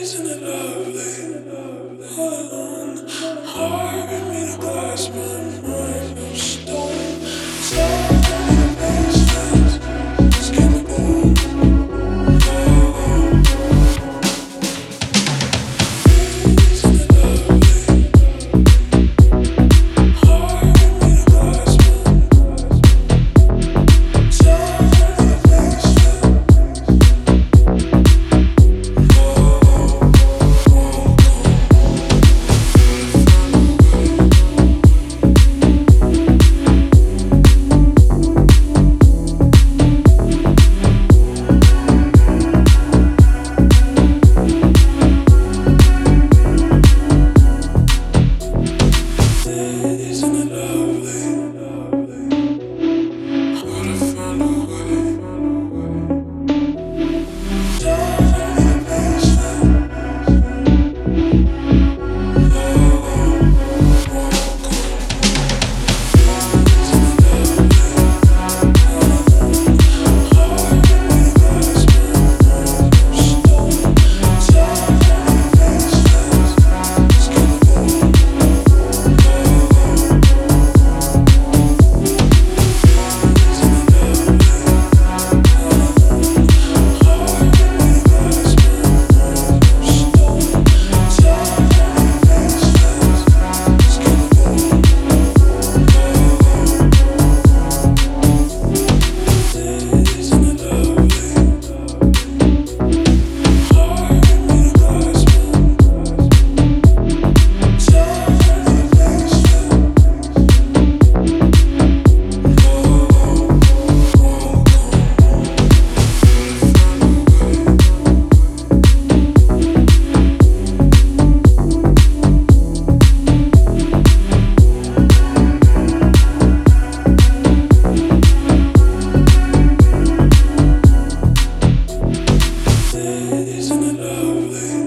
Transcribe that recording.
Isn't it lovely? All alone, heart made of glass, my mind of stone. Soul made of pieces, skin and bone. Isn't it lovely? Heart made of glass, soul made of pieces. Isn't it lovely? What I found a way. Soul made of pieces. Isn't it lovely?